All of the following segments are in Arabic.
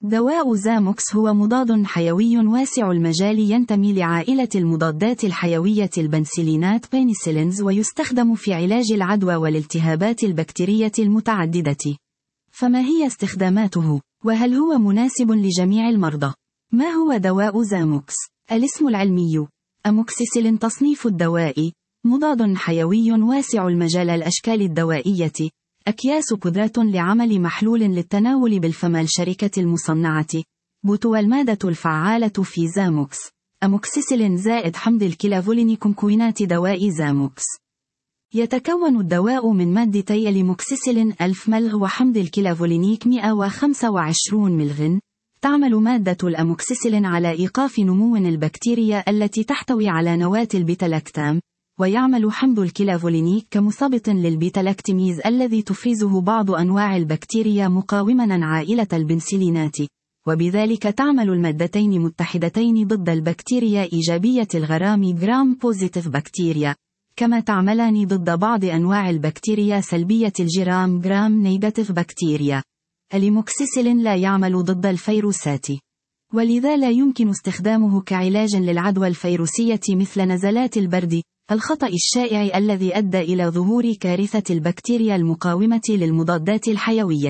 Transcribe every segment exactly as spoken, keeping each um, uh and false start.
دواء زاموكس هو مضاد حيوي واسع المجال ينتمي لعائلة المضادات الحيوية البنسلينات بينيسيلينز، ويستخدم في علاج العدوى والالتهابات البكتيرية المتعددة. فما هي استخداماته؟ وهل هو مناسب لجميع المرضى؟ ما هو دواء زاموكس؟ الاسم العلمي أموكسيسيلين. تصنيف الدواء: مضاد حيوي واسع المجال. الأشكال الدوائية: أكياس قدرة لعمل محلول للتناول بالفم. الشركة المصنعة بوتو. المادة الفعالة في زاموكس أموكسيسيلين زائد حمض الكلافولينيك. مكونات دواء زاموكس: يتكون الدواء من مادتي الأموكسيسيلين ألف ملغ وحمض الكلافولينيك مئة وخمسة وعشرين ملغ. تعمل مادة الأموكسيسيلين على إيقاف نمو البكتيريا التي تحتوي على نواة البيتا-لاكتام، ويعمل حمض الكلافولينيك كمثبط للبيتا-لاكتميز الذي تفرزه بعض أنواع البكتيريا مقاوماً عائلة البنسلينات، وبذلك تعمل المادتين متحدتين ضد البكتيريا إيجابية الغرام جرام بوزيتيف بكتيريا، كما تعملان ضد بعض أنواع البكتيريا سلبية الجرام جرام نيجاتيف بكتيريا. الأموكسيسيلين لا يعمل ضد الفيروسات، ولذا لا يمكن استخدامه كعلاج للعدوى الفيروسية مثل نزلات البرد، الخطأ الشائع الذي أدى إلى ظهور كارثة البكتيريا المقاومة للمضادات الحيوية.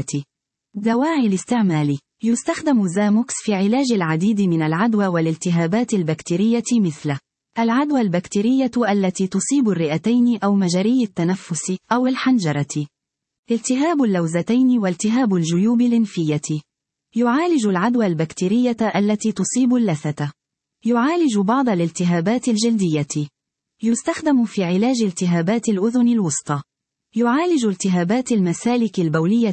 دواعي الاستعمال: يستخدم زاموكس في علاج العديد من العدوى والالتهابات البكتيرية مثل العدوى البكتيرية التي تصيب الرئتين أو مجري التنفس أو الحنجرة، التهاب اللوزتين والتهاب الجيوب الليمفية. يعالج العدوى البكتيرية التي تصيب اللثة. يعالج بعض الالتهابات الجلدية. يستخدم في علاج التهابات الأذن الوسطى. يعالج التهابات المسالك البولية.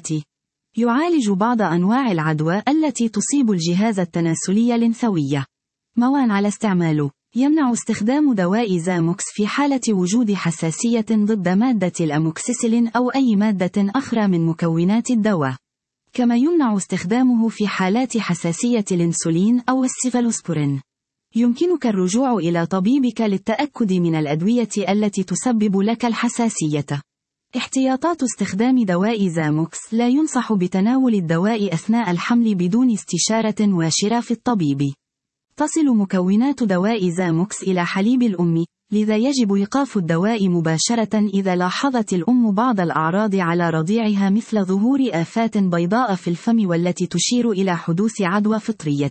يعالج بعض أنواع العدوى التي تصيب الجهاز التناسلي الليمفاوي. موان على استعماله: يمنع استخدام دواء زاموكس في حالة وجود حساسية ضد مادة الأموكسيسيلين أو أي مادة أخرى من مكونات الدواء. كما يمنع استخدامه في حالات حساسية الإنسولين أو السيفالوسبورين. يمكنك الرجوع إلى طبيبك للتأكد من الأدوية التي تسبب لك الحساسية. احتياطات استخدام دواء زاموكس: لا ينصح بتناول الدواء أثناء الحمل بدون استشارة وإشراف الطبيب. تصل مكونات دواء زاموكس إلى حليب الأم، لذا يجب إيقاف الدواء مباشرة إذا لاحظت الأم بعض الأعراض على رضيعها مثل ظهور آفات بيضاء في الفم والتي تشير إلى حدوث عدوى فطرية.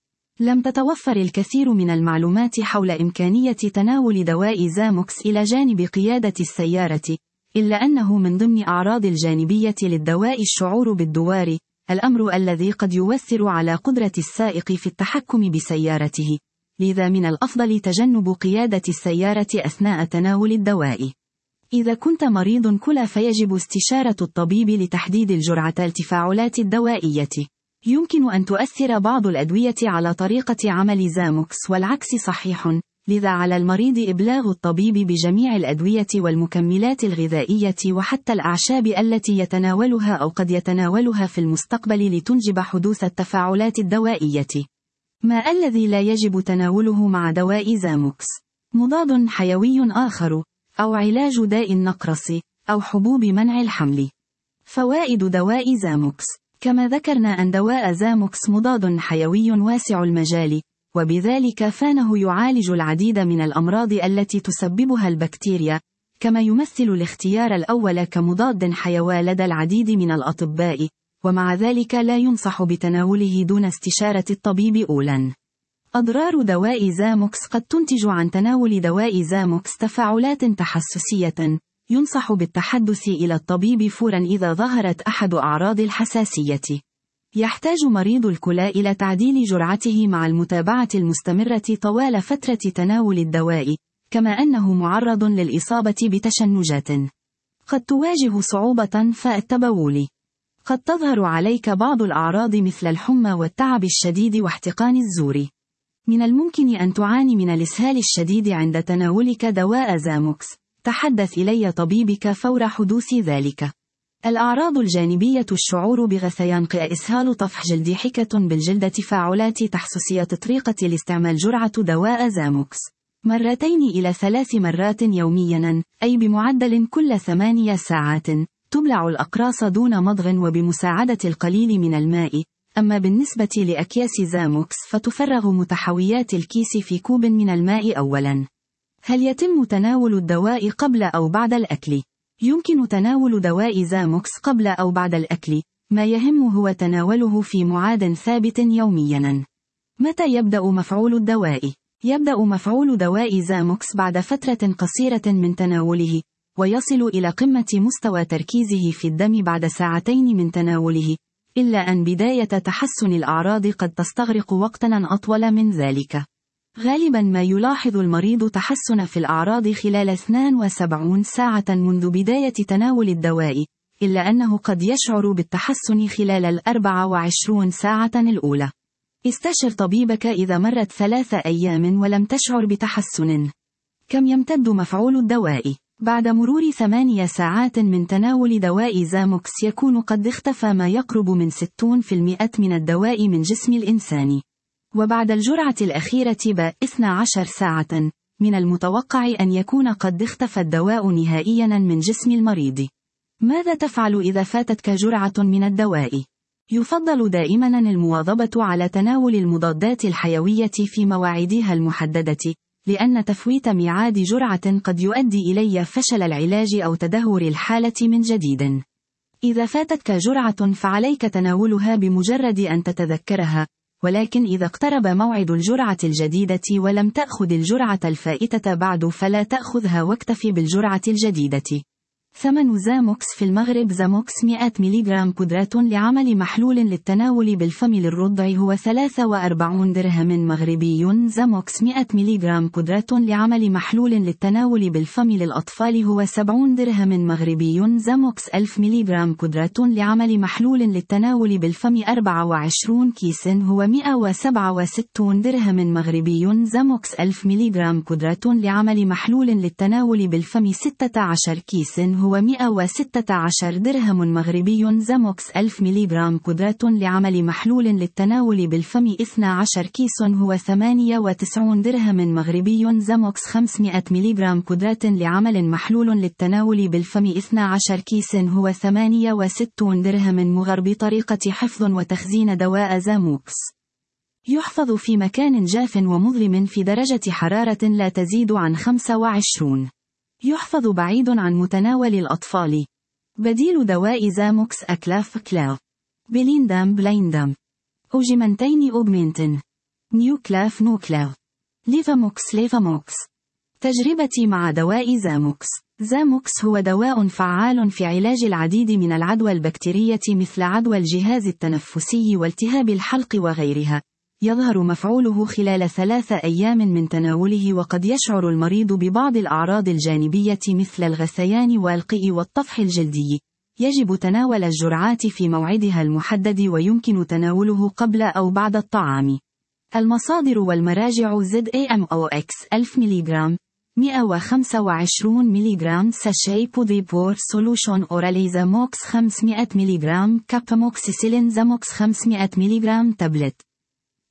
لم تتوفر الكثير من المعلومات حول إمكانية تناول دواء زاموكس إلى جانب قيادة السيارة، إلا أنه من ضمن أعراض الجانبية للدواء الشعور بالدوار، الأمر الذي قد يؤثر على قدرة السائق في التحكم بسيارته، لذا من الأفضل تجنب قيادة السيارة أثناء تناول الدواء. إذا كنت مريض كلى فيجب استشارة الطبيب لتحديد الجرعة. التفاعلات الدوائية: يمكن أن تؤثر بعض الأدوية على طريقة عمل زاموكس والعكس صحيح، لذا على المريض إبلاغ الطبيب بجميع الأدوية والمكملات الغذائية وحتى الأعشاب التي يتناولها أو قد يتناولها في المستقبل لتنجب حدوث التفاعلات الدوائية. ما الذي لا يجب تناوله مع دواء زاموكس؟ مضاد حيوي آخر، أو علاج داء النقرس، أو حبوب منع الحمل. فوائد دواء زاموكس: كما ذكرنا أن دواء زاموكس مضاد حيوي واسع المجال، وبذلك فانه يعالج العديد من الأمراض التي تسببها البكتيريا، كما يمثل الاختيار الأول كمضاد حيوي لدى العديد من الأطباء، ومع ذلك لا ينصح بتناوله دون استشارة الطبيب أولاً. أضرار دواء زاموكس: قد تنتج عن تناول دواء زاموكس تفاعلات تحسسية، ينصح بالتحدث إلى الطبيب فوراً إذا ظهرت أحد أعراض الحساسية. يحتاج مريض الكلى إلى تعديل جرعته مع المتابعة المستمرة طوال فترة تناول الدواء، كما أنه معرض للإصابة بتشنجات. قد تواجه صعوبة في التبول. قد تظهر عليك بعض الأعراض مثل الحمى والتعب الشديد واحتقان الزور. من الممكن أن تعاني من الإسهال الشديد عند تناولك دواء زاموكس. تحدث إلي طبيبك فور حدوث ذلك. الأعراض الجانبية: الشعور بغثيان قيء، إسهال، طفح جلدي، حكة بالجلد، تفاعلات تحسسية. طريقة الاستعمال: جرعة دواء زاموكس مرتين إلى ثلاث مرات يومياً، أي بمعدل كل ثمانية ساعات. تبلع الأقراص دون مضغ وبمساعدة القليل من الماء. أما بالنسبة لأكياس زاموكس فتفرغ متحويات الكيس في كوب من الماء أولاً. هل يتم تناول الدواء قبل أو بعد الأكل؟ يمكن تناول دواء زاموكس قبل أو بعد الأكل، ما يهم هو تناوله في معاد ثابت يومياً. متى يبدأ مفعول الدواء؟ يبدأ مفعول دواء زاموكس بعد فترة قصيرة من تناوله، ويصل إلى قمة مستوى تركيزه في الدم بعد ساعتين من تناوله، إلا أن بداية تحسن الأعراض قد تستغرق وقتاً أطول من ذلك. غالباً ما يلاحظ المريض تحسن في الأعراض خلال اثنتين وسبعين ساعة منذ بداية تناول الدواء، إلا أنه قد يشعر بالتحسن خلال الأربع وعشرين ساعة الأولى. استشر طبيبك إذا مرت ثلاث أيام ولم تشعر بتحسن. كم يمتد مفعول الدواء؟ بعد مرور ثمانية ساعات من تناول دواء زاموكس يكون قد اختفى ما يقرب من ستين بالمئة من الدواء من جسم الإنسان. وبعد الجرعة الأخيرة ب اثنتي عشرة ساعة، من المتوقع أن يكون قد اختفى الدواء نهائياً من جسم المريض. ماذا تفعل إذا فاتتك جرعة من الدواء؟ يفضل دائماً المواظبة على تناول المضادات الحيوية في مواعيدها المحددة، لأن تفويت ميعاد جرعة قد يؤدي إلى فشل العلاج أو تدهور الحالة من جديد. إذا فاتتك جرعة فعليك تناولها بمجرد أن تتذكرها، ولكن إذا اقترب موعد الجرعة الجديدة ولم تأخذ الجرعة الفائتة بعد فلا تأخذها واكتفي بالجرعة الجديدة. ثمن زاموكس في المغرب. زاموكس مئة ملغ بودرة لعمل محلول للتناول بالفم للرضع هو ثلاثة وأربعين درهم مغربي. زاموكس مئة ملغ بودرة لعمل محلول للتناول بالفم للأطفال هو سبعين درهم مغربي. زاموكس ألف ملغ بودرة لعمل محلول للتناول بالفم أربعة وعشرين كيس هو مئة وسبعة وستين درهم مغربي. زاموكس ألف ملغ بودرة لعمل محلول للتناول بالفم ستة عشر كيس هو مئة وستة عشر درهم مغربي. زاموكس ألف ملغ بودرة لعمل محلول للتناول بالفم اثنتي عشرة كيس هو ثمانية وتسعين درهم مغربي. زاموكس خمسمئة ملغ بودرة لعمل محلول للتناول بالفم اثنتي عشرة كيس هو ثمانية وستين درهم مغربي. طريقة حفظ وتخزين دواء زاموكس: يحفظ في مكان جاف ومظلم في درجة حرارة لا تزيد عن خمسة وعشرين. يحفظ بعيد عن متناول الأطفال. بديل دواء زاموكس: أكلاف كلاف، بليندام بليندام، أوجمنتين أوجمنتن، نيوكلاف نوكلاف، ليفاموكس ليفاموكس. تجربتي مع دواء زاموكس. زاموكس هو دواء فعال في علاج العديد من العدوى البكتيرية مثل عدوى الجهاز التنفسي والتهاب الحلق وغيرها. يظهر مفعوله خلال ثلاث أيام من تناوله، وقد يشعر المريض ببعض الأعراض الجانبية مثل الغثيان والقيء والطفح الجلدي. يجب تناول الجرعات في موعدها المحدد، ويمكن تناوله قبل أو بعد الطعام. المصادر والمراجع: زد إيه إم أو إكس ألف ملغ، مئة وخمسة وعشرين ملغ ساشي بودي بور سولوشن أورالي. زاموكس خمسمئة ملغ كاباموكسيسيلين. زاموكس خمسمئة ملغ تابلت.